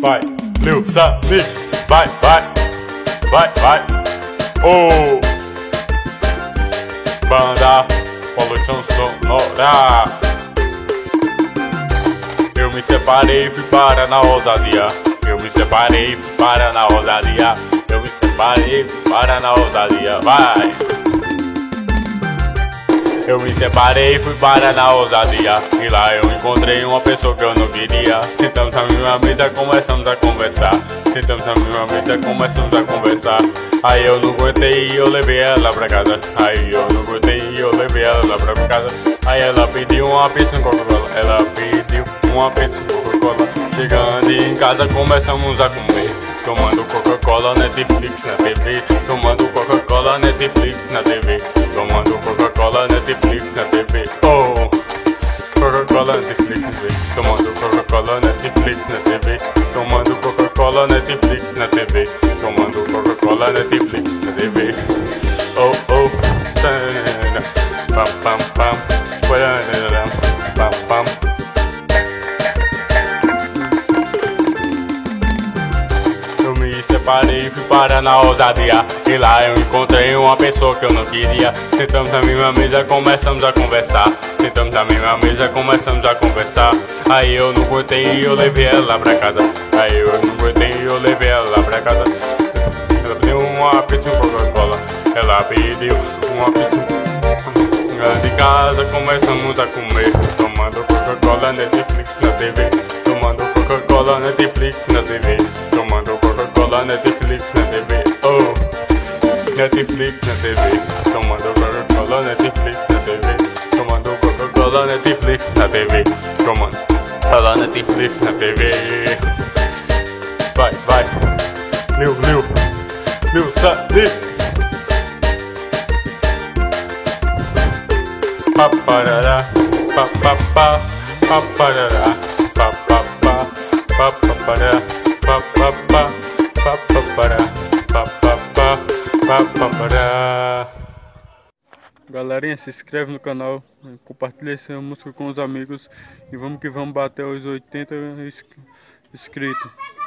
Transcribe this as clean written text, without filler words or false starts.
vai, Lil Sami, vai, oh, banda Poluição Sonora. Eu me separei e fui para na ousadia. Eu me separei e fui para na ousadia. Eu me separei e fui para na ousadia, vai. Eu me separei e fui para na ousadia. E lá eu encontrei uma pessoa que eu não queria. Sentamos na mesma mesa, começamos a conversar. Sentamos na mesma mesa, começamos a conversar. Aí eu não aguentei e eu levei ela pra casa. Aí eu não aguentei e eu levei ela lá pra casa. Aí ela pediu uma pizza com Coca-Cola. Ela pediu uma pizza com Coca-Cola. Chegando em casa começamos a comer. Tomando Coca-Cola, Netflix na TV. Tomando Coca-Cola, Netflix na TV. Tomando Coca-Cola, Netflix na TV. Oh, Coca-Cola, Netflix na TV. Tomando Coca-Cola, Netflix na TV. Tomando Coca-Cola, Netflix na TV. Tomando Coca-Cola, Netflix na TV. Oh, oh, pam, pam, pam, pam, pam. Separei e fui para na ousadia. E lá eu encontrei uma pessoa que eu não queria. Sentamos na mesma mesa, começamos a conversar. Sentamos na mesma mesa, começamos a conversar. Aí eu não aguentei e eu levei ela pra casa. Aí eu não aguentei e eu levei ela pra casa. Ela pediu uma pizza com Coca-Cola. Ela pediu uma pizza. De casa começamos a comer. Tomando Coca-Cola, Netflix na TV. Tomando Coca-Cola, Netflix na TV. Tomando Coca-Cola, Netflix na TV. Oh, Netflix na TV. Tomando Coca-Cola, Netflix na TV. Tomando Coca-Cola, Netflix na TV. Tomando Coca-Cola, Netflix na TV. Vai, Lil Sami. Paparará, papapá, paparará, papapá, papapará, papapá, papapará, papapá, papapará. Galerinha, se inscreve no canal, compartilha essa música com os amigos e vamos que vamos bater os 80 inscritos.